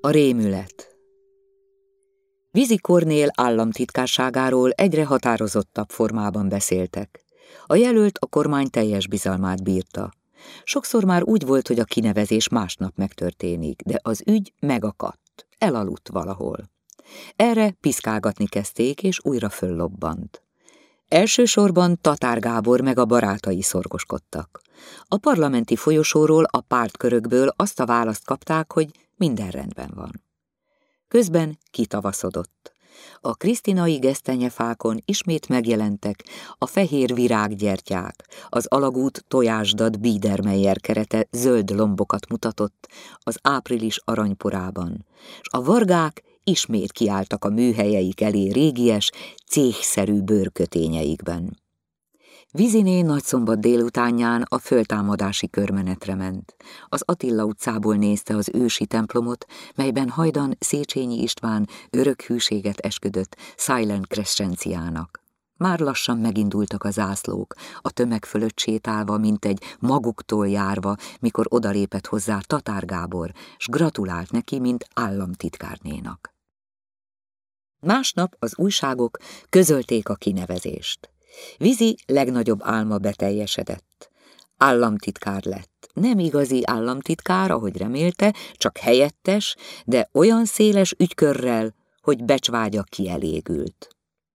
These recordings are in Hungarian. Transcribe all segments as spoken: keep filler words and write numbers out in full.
A rémület. Vizi Kornél államtitkárságáról egyre határozottabb formában beszéltek. A jelölt a kormány teljes bizalmát bírta. Sokszor már úgy volt, hogy a kinevezés másnap megtörténik, de az ügy megakadt, elaludt valahol. Erre piszkálgatni kezdték, és újra föllobbant. Elsősorban Tatár Gábor meg a barátai szorgoskodtak. A parlamenti folyosóról, a pártkörökből azt a választ kapták, hogy minden rendben van. Közben kitavaszodott. A krisztinai gesztenyefákon ismét megjelentek a fehér virággyertyák, az alagút tojásdad Biedermeier kerete zöld lombokat mutatott az április aranyporában, s a vargák ismét kiálltak a műhelyeik elé régies, céhszerű bőrkötényeikben. Viziné Nagyszombat délutánján a föltámadási körmenetre ment. Az Attila utcából nézte az ősi templomot, melyben hajdan Széchenyi István örök hűséget esküdött Silent Crescenciának. Már lassan megindultak a zászlók, a tömeg fölött sétálva, mint egy maguktól járva, mikor odalépett hozzá Tatár Gábor, s gratulált neki, mint államtitkárnénak. Másnap az újságok közölték a kinevezést. Vizi legnagyobb álma beteljesedett. Államtitkár lett. Nem igazi államtitkár, ahogy remélte, csak helyettes, de olyan széles ügykörrel, hogy becsvágya kielégült.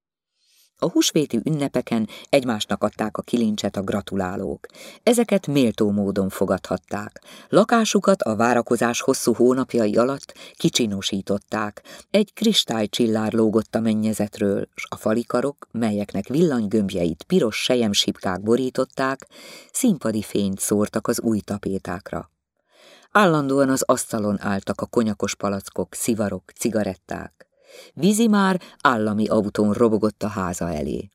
A húsvéti ünnepeken egymásnak adták a kilincset a gratulálók. Ezeket méltó módon fogadhatták. Lakásukat a várakozás hosszú hónapjai alatt kicsinosították. Egy kristálycsillár lógott a mennyezetről, s a falikarok, melyeknek villanygömbjeit piros selyemsipkák borították, színpadi fényt szórtak az új tapétákra. Állandóan az asztalon álltak a konyakos palackok, szivarok, cigaretták. Vizi már állami autón robogott a háza elé.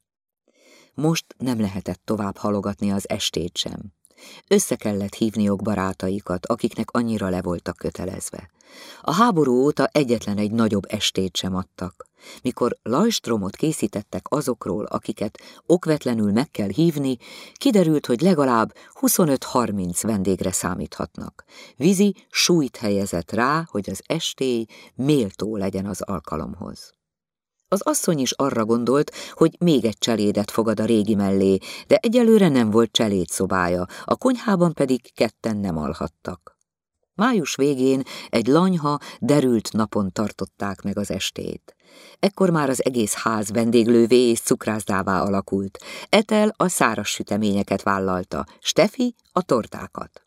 Most nem lehetett tovább halogatni az estét sem. Össze kellett hívniok barátaikat, akiknek annyira le voltak kötelezve. A háború óta egyetlen egy nagyobb estét sem adtak. Mikor lajstromot készítettek azokról, akiket okvetlenül meg kell hívni, kiderült, hogy legalább huszonöt-harminc vendégre számíthatnak. Vizi súlyt helyezett rá, hogy az estély méltó legyen az alkalomhoz. Az asszony is arra gondolt, hogy még egy cselédet fogad a régi mellé, de egyelőre nem volt cselédszobája, a konyhában pedig ketten nem alhattak. Május végén egy lanyha, derült napon tartották meg az estét. Ekkor már az egész ház vendéglővé és cukrászdává alakult. Etel a száraz süteményeket vállalta, Stefi a tortákat.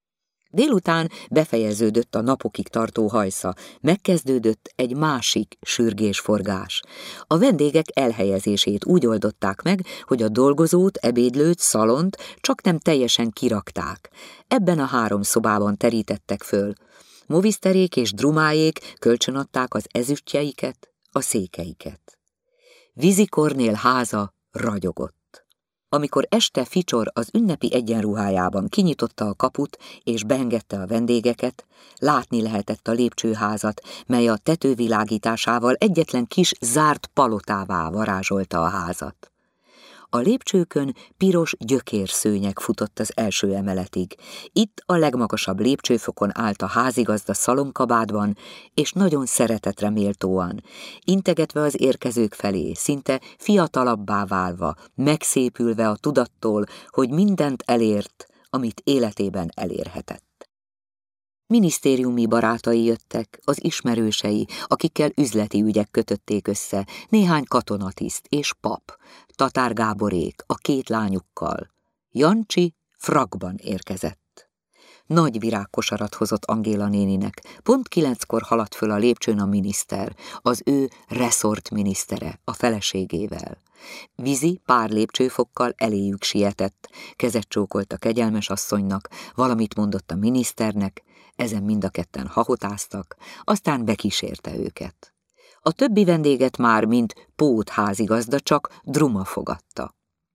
Délután befejeződött a napokig tartó hajsza, megkezdődött egy másik sürgésforgás. A vendégek elhelyezését úgy oldották meg, hogy a dolgozót, ebédlőt, szalont csak nem teljesen kirakták. Ebben a három szobában terítettek föl. Moviszterék és drumájék kölcsönadták az ezüstjeiket, a székeiket. Vizi Kornél háza ragyogott. Amikor este Ficsor az ünnepi egyenruhájában kinyitotta a kaput és beengedte a vendégeket, látni lehetett a lépcsőházat, mely a tetővilágításával egyetlen kis zárt palotává varázsolta a házat. A lépcsőkön piros gyökérszőnyeg futott az első emeletig. Itt a legmagasabb lépcsőfokon állt a házigazda szalonkabátban, és nagyon szeretetre méltóan, integetve az érkezők felé, szinte fiatalabbá válva, megszépülve a tudattól, hogy mindent elért, amit életében elérhetett. Minisztériumi barátai jöttek, az ismerősei, akikkel üzleti ügyek kötötték össze, néhány katonatiszt és pap, Tatár Gáborék a két lányukkal. Jancsi frakban érkezett. Nagy virágkosarat hozott Angéla néninek, pont kilenckor haladt föl a lépcsőn a miniszter, az ő reszortminisztere, a feleségével. Vizi pár lépcsőfokkal eléjük sietett, kezet csókolt a kegyelmes asszonynak, valamit mondott a miniszternek, ezen mind a ketten hahotáztak, aztán bekísérte őket. A többi vendéget már, mint pót házigazda, csak Druma fogadta.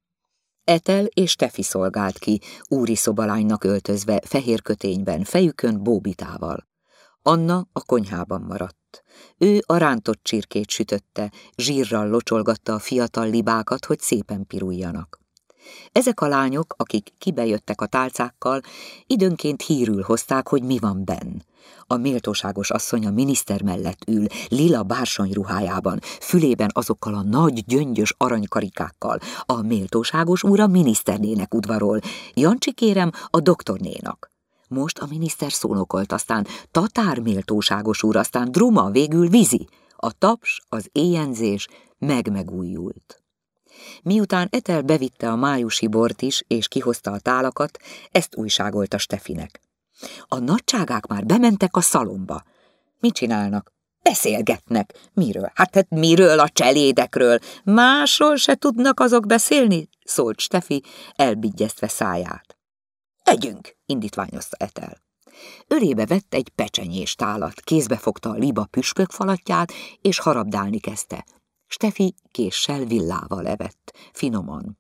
Etel és Stefi szolgált ki, úri szobalánynak öltözve, fehér kötényben, fejükön bóbitával. Anna a konyhában maradt. Ő a rántott csirkét sütötte, zsírral locsolgatta a fiatal libákat, hogy szépen piruljanak. Ezek a lányok, akik kibejöttek a tálcákkal, időnként hírül hozták, hogy mi van benn. A méltóságos asszony a miniszter mellett ül, lila bársony ruhájában, fülében azokkal a nagy, gyöngyös aranykarikákkal. A méltóságos úr a miniszternének udvarol, Jancsi kérem a doktornénak. Most a miniszter szónokolt, aztán Tatár méltóságos úr, aztán Druma, végül Vizi. A taps, az éjjenzés meg-megújult. Miután Ethel bevitte a májusi bort is, és kihozta a tálakat, ezt újságolta Stefinek. A nagyságák már bementek a szalomba. Mit csinálnak? Beszélgetnek. Miről? Hát, hát miről? A cselédekről. Másról se tudnak azok beszélni? Szólt Stefi, elbigyeztve száját. Együnk, indítványozta Ethel. Ölébe vett egy pecsenyés tálat, kézbe fogta a liba püspökfalatját, és harabdálni kezdte. Stefi késsel villával evett, finoman.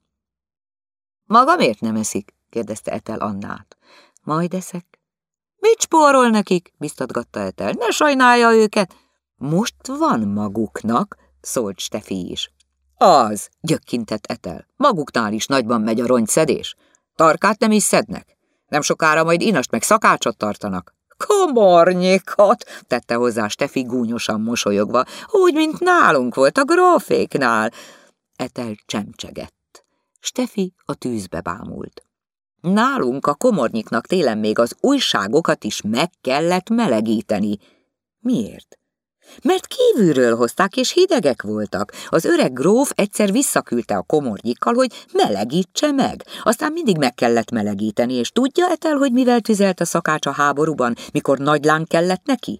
Maga miért nem eszik? Kérdezte Ethel Annát. Majd eszek. Mit spórol nekik? Biztatgatta Ethel. Ne sajnálja őket. Most van maguknak, szólt Stefi is. Az, gyökkintett Ethel. Maguknál is nagyban megy a rongyszedés. Tarkát nem is szednek. Nem sokára majd inast meg szakácsot tartanak. Komornyikot, tette hozzá Stefi gúnyosan mosolyogva, úgy, mint nálunk volt a gróféknál. Ethel csemcsegett. Stefi a tűzbe bámult. Nálunk a komornyiknak télen még az újságokat is meg kellett melegíteni. Miért? Mert kívülről hozták, és hidegek voltak. Az öreg gróf egyszer visszaküldte a komornyikkal, hogy melegítse meg. Aztán mindig meg kellett melegíteni, és tudja Ethel, hogy mivel tüzelt a szakács a háborúban, mikor nagy láng kellett neki?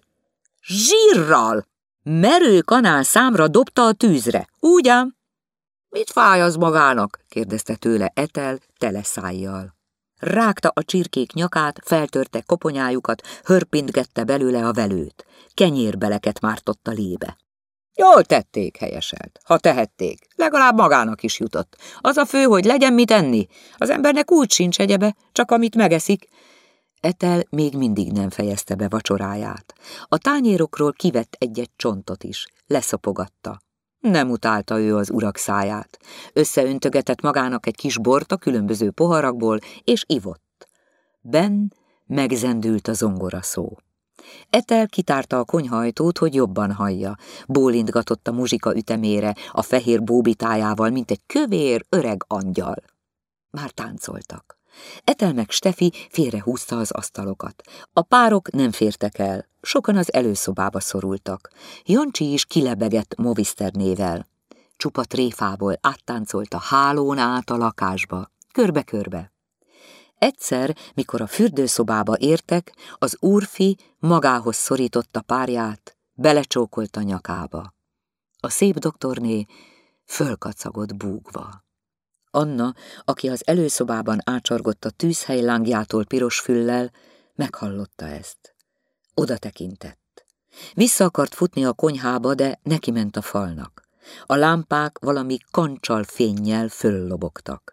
Zsírral! Merő kanál számra dobta a tűzre. Úgy ám? Mit fáj az magának? Kérdezte tőle Ethel tele szájjal. Rágta a csirkék nyakát, feltörte koponyájukat, hörpintgette belőle a velőt. Kenyérbeleket mártott a lébe. Jól tették, helyeselt. Ha tehették, legalább magának is jutott. Az a fő, hogy legyen mit enni. Az embernek úgy sincs egyebe, csak amit megeszik. Ethel még mindig nem fejezte be vacsoráját. A tányérokról kivett egy-egy csontot is, leszopogatta. Nem utálta ő az urak száját. Összeöntögetett magának egy kis bort a különböző poharakból, és ivott. Benn megzendült a zongora szó. Ethel kitárta a konyhajtót, hogy jobban hallja. Bólintgatott a muzsika ütemére, a fehér bóbitájával, mint egy kövér, öreg angyal. Már táncoltak. Ethel meg Stefi félrehúzta az asztalokat. A párok nem fértek el, sokan az előszobába szorultak. Jancsi is kilebegett Moviszternével. Csupa tréfából áttáncolt a hálón át a lakásba, körbe-körbe. Egyszer, mikor a fürdőszobába értek, az úrfi magához szorította párját, belecsókolt a nyakába. A szép doktorné fölkacagott búgva. Anna, aki az előszobában ácsorgott a tűzhely lángjától piros füllel, meghallotta ezt. Oda tekintett. Vissza akart futni a konyhába, de neki ment a falnak. A lámpák valami kancsal fénnyel föllobogtak.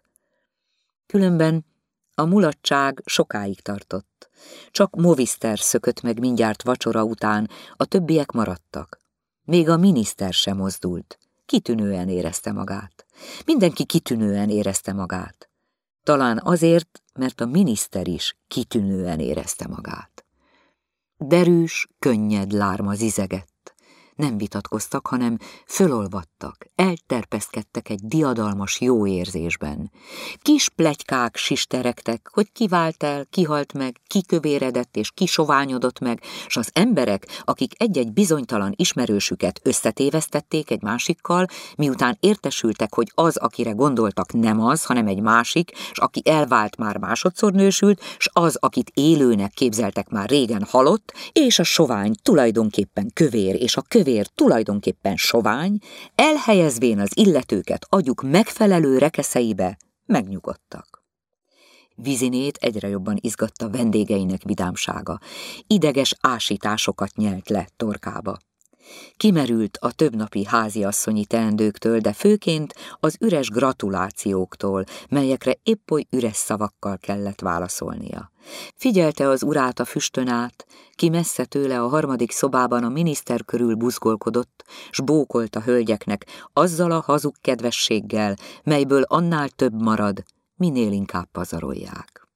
Különben a mulatság sokáig tartott. Csak Moviszter szökött meg mindjárt vacsora után, a többiek maradtak. Még a miniszter sem mozdult. Kitűnően érezte magát. Mindenki kitűnően érezte magát. Talán azért, mert a miniszter is kitűnően érezte magát. Derűs, könnyed lárma zizegett. Nem vitatkoztak, hanem fölolvadtak, elterpeszkedtek egy diadalmas jó érzésben. Kis pletykák sisteregtek, hogy ki vált el, ki halt meg, ki kövéredett és ki soványodott meg, s az emberek, akik egy-egy bizonytalan ismerősüket összetévesztették egy másikkal, miután értesültek, hogy az, akire gondoltak, nem az, hanem egy másik, s aki elvált, már másodszor nősült, s az, akit élőnek képzeltek, már régen halott, és a sovány tulajdonképpen kövér, és a kövér kövér tulajdonképpen sovány, elhelyezvén az illetőket agyuk megfelelő rekeszeibe, megnyugodtak. Vizinét egyre jobban izgatta vendégeinek vidámsága, ideges ásításokat nyelt le torkába. Kimerült a többnapi háziasszonyi teendőktől, de főként az üres gratulációktól, melyekre épp oly üres szavakkal kellett válaszolnia. Figyelte az urát a füstön át, ki messze tőle a harmadik szobában a miniszter körül buzgolkodott, s bókolt a hölgyeknek azzal a hazug kedvességgel, melyből annál több marad, minél inkább pazarolják.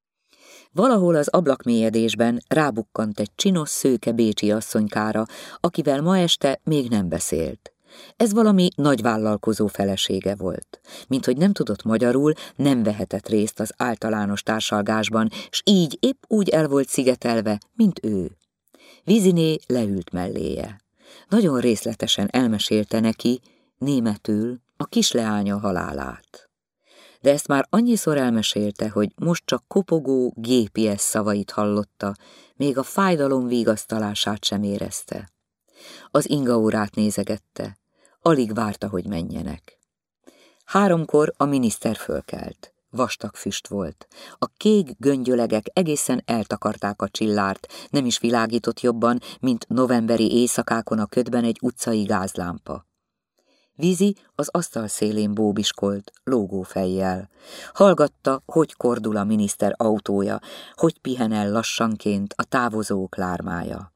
Valahol az ablakmélyedésben rábukkant egy csinos szőke bécsi asszonykára, akivel ma este még nem beszélt. Ez valami nagyvállalkozó felesége volt. Minthogy nem tudott magyarul, nem vehetett részt az általános társalgásban, s így épp úgy el volt szigetelve, mint ő. Viziné leült melléje. Nagyon részletesen elmesélte neki, németül, a kisleánya halálát. De ezt már annyiszor elmesélte, hogy most csak kopogó gé pé es szavait hallotta, még a fájdalom vigasztalását sem érezte. Az ingaórát nézegette, alig várta, hogy menjenek. Háromkor a miniszter fölkelt. Vastag füst volt. A kék göngyölegek egészen eltakarták a csillárt, nem is világított jobban, mint novemberi éjszakákon a ködben egy utcai gázlámpa. Vizi az asztal szélén bóbiskolt, lógó fejjel. Hallgatta, hogy kordul a miniszter autója, hogy pihen el lassanként a távozók lármája.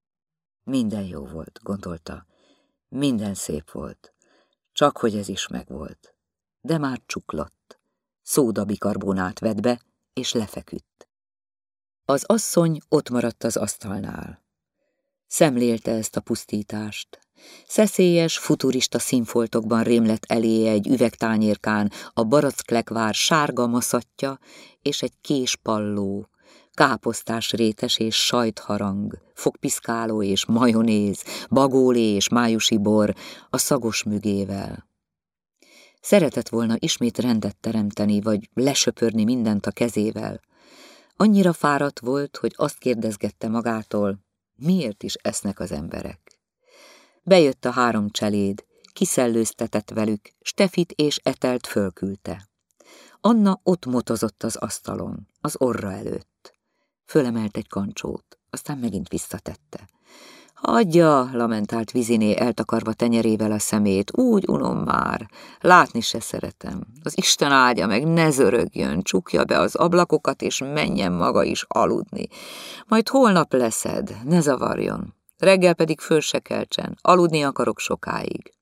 Minden jó volt, gondolta. Minden szép volt. Csak hogy ez is megvolt. De már csuklott. Szódabikarbonát vett be, és lefeküdt. Az asszony ott maradt az asztalnál. Szemlélte ezt a pusztítást. Szeszélyes, futurista színfoltokban rémlett eléje egy üvegtányérkán a Barack-lekvár sárga maszattya és egy késpalló, káposztás rétes és sajtharang, fogpiszkáló és majonéz, bagólé és májusi bor a szagos mügével. Szeretett volna ismét rendet teremteni, vagy lesöpörni mindent a kezével. Annyira fáradt volt, hogy azt kérdezgette magától, miért is esznek az emberek. Bejött a három cseléd, kiszellőztetett velük, Stefit és Etelt fölküldte. Anna ott motozott az asztalon, az orra előtt. Fölemelt egy kancsót, aztán megint visszatette. Hagyja, lamentált Viziné eltakarva tenyerével a szemét, úgy unom már, látni se szeretem. Az Isten áldja meg, ne zörögjön, csukja be az ablakokat, és menjen maga is aludni. Majd holnap leszed, ne zavarjon. Reggel pedig föl se keltsen, aludni akarok sokáig.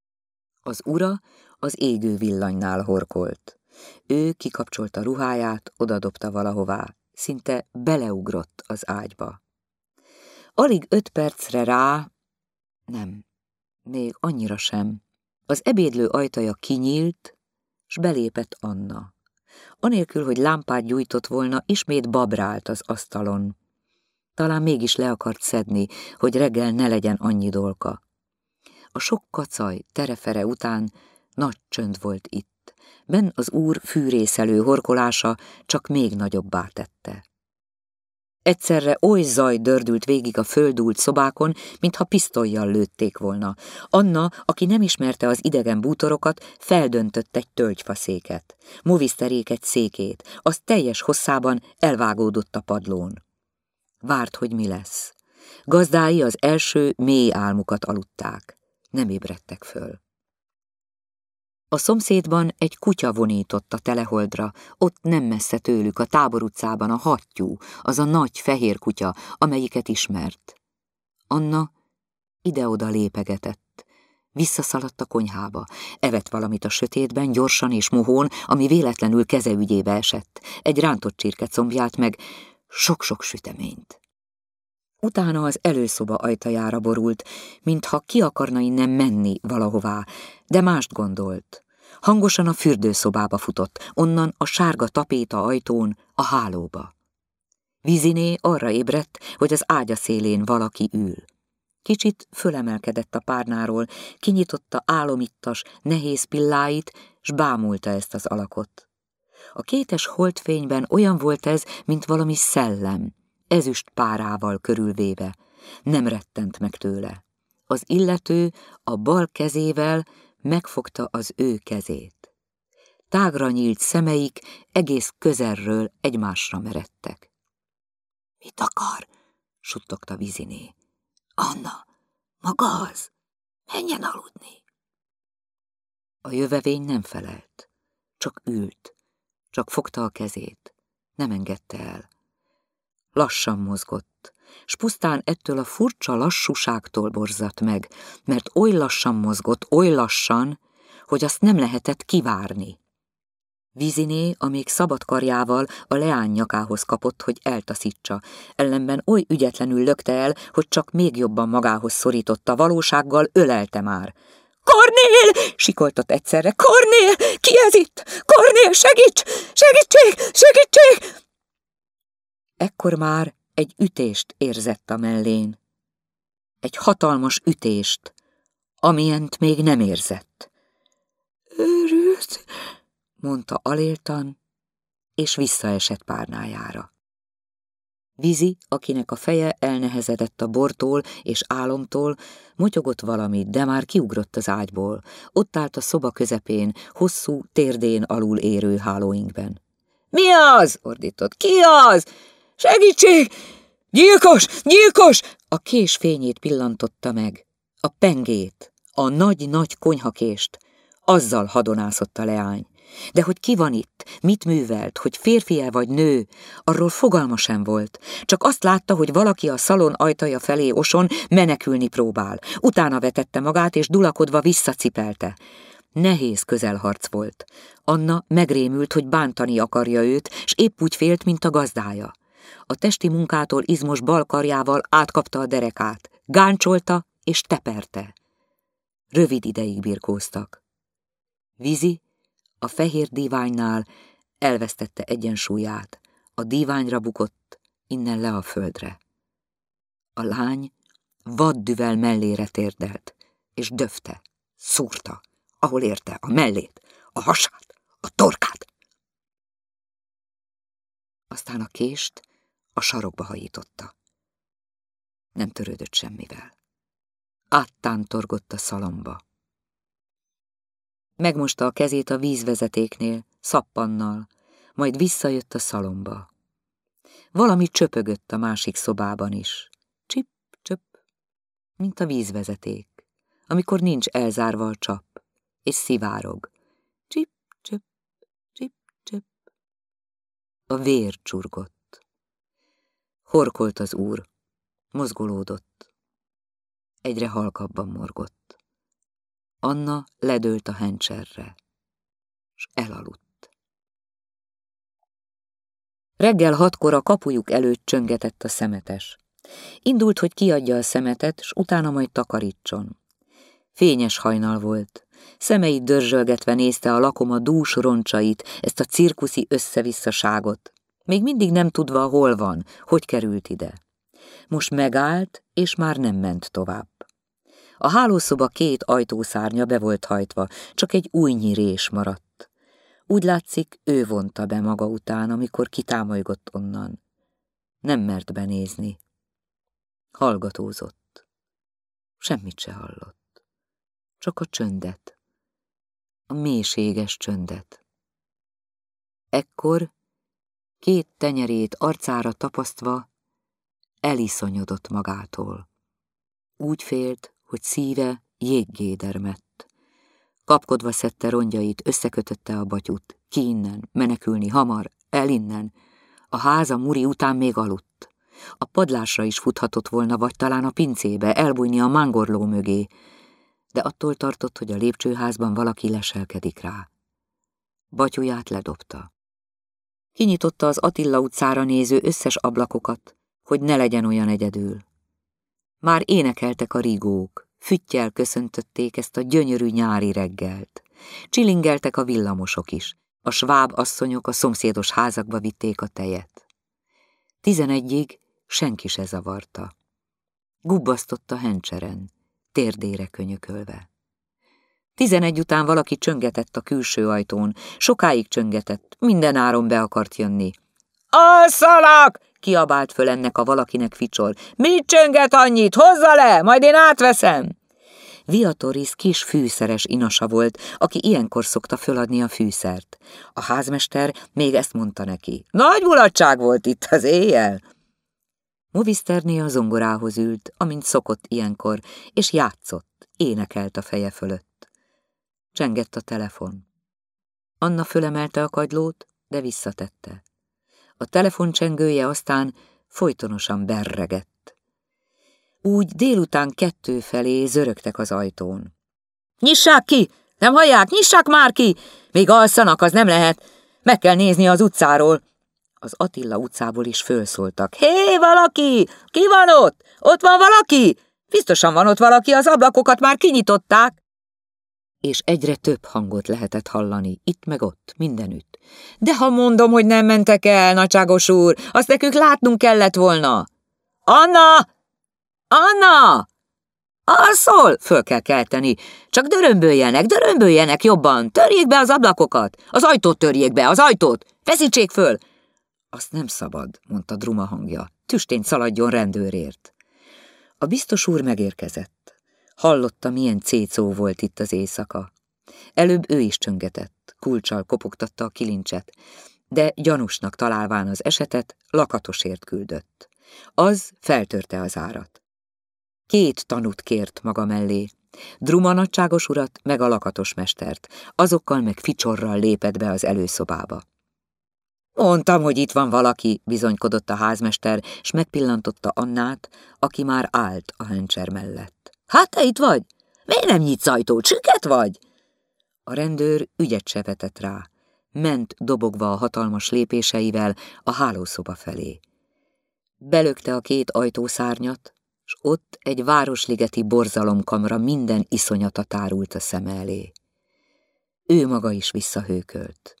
Az ura az égő villanynál horkolt. Ő kikapcsolta ruháját, odadobta valahová, szinte beleugrott az ágyba. Alig öt percre rá, nem, még annyira sem, az ebédlő ajtaja kinyílt, s belépett Anna. Anélkül, hogy lámpát gyújtott volna, ismét babrált az asztalon. Talán mégis le akart szedni, hogy reggel ne legyen annyi dolga. A sok kacaj, terefere után nagy csönd volt itt. Benn az úr fűrészelő horkolása csak még nagyobbá tette. Egyszerre oly zaj dördült végig a földúlt szobákon, mintha pisztollyal lőtték volna. Anna, aki nem ismerte az idegen bútorokat, feldöntött egy tölgyfaszéket. Moviszterék egy székét, az teljes hosszában elvágódott a padlón. Várt, hogy mi lesz. Gazdái az első mély álmukat aludták. Nem ébredtek föl. A szomszédban egy kutya vonított a teleholdra, ott nem messze tőlük a Tábor utcában a hattyú, az a nagy fehér kutya, amelyiket ismert. Anna ide-oda lépegetett. Visszaszaladt a konyhába, evett valamit a sötétben, gyorsan és mohón, ami véletlenül keze ügyébe esett. Egy rántott csirkecombját meg sok-sok süteményt. Utána az előszoba ajtajára borult, mintha ki akarna innen menni valahová, de mást gondolt. Hangosan a fürdőszobába futott, onnan a sárga tapéta ajtón a hálóba. Viziné arra ébredt, hogy az ágya szélén valaki ül. Kicsit fölemelkedett a párnáról, kinyitotta álomittas, nehéz pilláit, s bámulta ezt az alakot. A kétes holdfényben olyan volt ez, mint valami szellem, ezüst párával körülvéve. Nem rettent meg tőle. Az illető a bal kezével megfogta az ő kezét. Tágra nyílt szemeik egész közelről egymásra meredtek. Mit akar? Suttogta Viziné. Anna, maga az, menjen aludni. A jövevény nem felelt, csak ült, csak fogta a kezét, nem engedte el. Lassan mozgott, s pusztán ettől a furcsa lassúságtól borzadt meg, mert oly lassan mozgott, oly lassan, hogy azt nem lehetett kivárni. Viziné a még szabad karjával a leány nyakához kapott, hogy eltaszítsa, ellenben oly ügyetlenül lökte el, hogy csak még jobban magához szorította, valósággal ölelte már. Kornél! Sikoltott egyszerre. Kornél! Ki ez itt? Kornél, segíts! Segítség! Segítség! Ekkor már egy ütést érzett a mellén. Egy hatalmas ütést, amilyent még nem érzett. Őrült, mondta aléltan, és visszaesett párnájára. Vizi, akinek a feje elnehezedett a bortól és álomtól, motyogott valamit, de már kiugrott az ágyból. Ott állt a szoba közepén, hosszú, térdén alul érő hálóinkben. Mi az? Ordított. Ki az? Segítség! Gyilkos! Gyilkos! A kés fényét pillantotta meg. A pengét, a nagy-nagy konyhakést. Azzal hadonászott a leány. De hogy ki van itt, mit művelt, hogy férfi-e vagy nő, arról fogalma sem volt. Csak azt látta, hogy valaki a szalon ajtaja felé oson menekülni próbál. Utána vetette magát, és dulakodva visszacipelte. Nehéz közelharc volt. Anna megrémült, hogy bántani akarja őt, s épp úgy félt, mint a gazdája. A testi munkától izmos bal karjával átkapta a derekát, gáncsolta és teperte. Rövid ideig birkóztak. Vizi a fehér díványnál elvesztette egyensúlyát, a díványra bukott, innen le a földre. A lány vaddüvel mellére térdelt, és döfte, szúrta, ahol érte, a mellét, a hasát, a torkát. Aztán a kést a sarokba hajította. Nem törődött semmivel. Áttántorgott a szalomba. Megmosta a kezét a vízvezetéknél, szappannal, majd visszajött a szalomba. Valami csöpögött a másik szobában is. Csip-csöp, mint a vízvezeték, amikor nincs elzárva a csap, és szivárog. Csip-csöp, csip-csöp. A vér csurgott. Horkolt az úr, mozgolódott. Egyre halkabban morgott. Anna ledőlt a hencserre, s elaludt. Reggel hatkor a kapujuk előtt csöngetett a szemetes. Indult, hogy kiadja a szemetet, s utána majd takarítson. Fényes hajnal volt. Szemeit dörzsölgetve nézte a lakoma dús roncsait, ezt a cirkuszi összevisszaságot. Még mindig nem tudva, hol van, hogy került ide. Most megállt, és már nem ment tovább. A hálószoba két ajtószárnya be volt hajtva, csak egy újnyi rés maradt. Úgy látszik, ő vonta be maga után, amikor kitámolygott onnan. Nem mert benézni. Hallgatózott. Semmit se hallott. Csak a csöndet. A mélységes csöndet. Ekkor két tenyerét arcára tapasztva eliszonyodott magától. Úgy félt, hogy szíve jéggé dermedt. Kapkodva szedte rongyait, összekötötte a batyut. Ki innen, menekülni, hamar, el innen. A háza muri után még aludt. A padlásra is futhatott volna, vagy talán a pincébe, elbújni a mángorló mögé, de attól tartott, hogy a lépcsőházban valaki leselkedik rá. Batyuját ledobta. Kinyitotta az Attila utcára néző összes ablakokat, hogy ne legyen olyan egyedül. Már énekeltek a rigók, füttyel köszöntötték ezt a gyönyörű nyári reggelt. Csilingeltek a villamosok is, a sváb asszonyok a szomszédos házakba vitték a tejet. Tizenegyig senki se zavarta. Gubbasztott a hencseren, térdére könyökölve. Tizenegy után valaki csöngetett a külső ajtón, sokáig csöngetett, minden áron be akart jönni. Alszalak! Kiabált föl ennek a valakinek Ficsor. Mit csönget annyit? Hozza le, majd én átveszem! Viatoris kis fűszeres inasa volt, aki ilyenkor szokta föladni a fűszert. A házmester még ezt mondta neki. Nagy mulatság volt itt az éjjel! Moviszterné a zongorához ült, amint szokott ilyenkor, és játszott, énekelt a feje fölött. Csengett a telefon. Anna fölemelte a kagylót, de visszatette. A telefon csengője aztán folytonosan berregett. Úgy délután kettő felé zörögtek az ajtón. Nyissák ki! Nem hallják, nyissák már ki! Még alszanak, az nem lehet! meg kell nézni az utcáról. Az Attila utcából is fölszóltak. Hé, valaki! Ki van ott? Ott van valaki? Biztosan van ott valaki, az ablakokat már kinyitották. És egyre több hangot lehetett hallani, itt meg ott, mindenütt. De ha mondom, hogy nem mentek el, nagyságos úr, azt nekünk látnunk kellett volna. Anna! Anna! Alszol? Föl kell kelteni. Csak dörömböljenek, dörömböljenek jobban. Törjék be az ablakokat. Az ajtót törjék be, az ajtót. Feszítsék föl. Azt nem szabad, mondta Druma hangja. Tüstént szaladjon rendőrért. A biztos úr megérkezett. Hallotta, milyen cécó volt itt az éjszaka. Előbb ő is csöngetett, kulccsal kopogtatta a kilincset, de gyanúsnak találván az esetet, Lakatosért küldött. Az feltörte az árat. Két tanút kért maga mellé, Druma nagyságos urat meg a Lakatos mestert, azokkal meg ficsorral lépett be az előszobába. Mondtam, hogy itt van valaki, bizonykodott a házmester, s megpillantotta Annát, aki már állt a hencser mellett. Hát te itt vagy? Miért nem nyitsz ajtót? Süket vagy? A rendőr ügyet se vetett rá. Ment dobogva a hatalmas lépéseivel a hálószoba felé. Belökte a két ajtószárnyat, s ott egy városligeti borzalomkamra minden iszonyata tárult a szeme elé. Ő maga is visszahőkölt.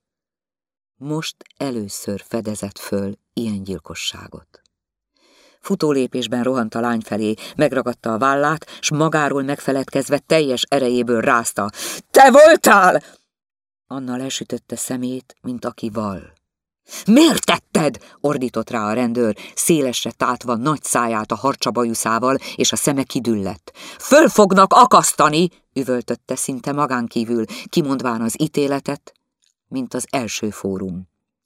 Most először fedezett föl ilyen gyilkosságot. Futólépésben rohant a lány felé, megragadta a vállát, s magáról megfeledkezve teljes erejéből rázta. Te voltál! Anna lesütötte szemét, mint aki val. Miért tetted? Ordított rá a rendőr, szélesre tátva nagy száját a harcsabajuszával, és a szeme kidüllett. Föl fognak akasztani, üvöltötte szinte magánkívül, kimondván az ítéletet, mint az első fórum.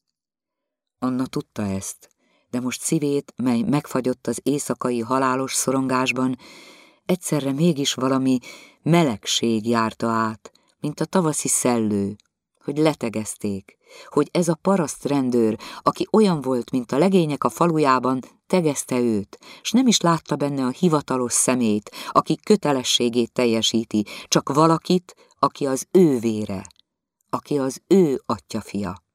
Anna tudta ezt, de most szívét, mely megfagyott az éjszakai halálos szorongásban, egyszerre mégis valami melegség járta át, mint a tavaszi szellő, hogy letegezték, hogy ez a paraszt rendőr, aki olyan volt, mint a legények a falujában, tegezte őt, s nem is látta benne a hivatalos szemét, aki kötelességét teljesíti, csak valakit, aki az ő vére, aki az ő atyafia.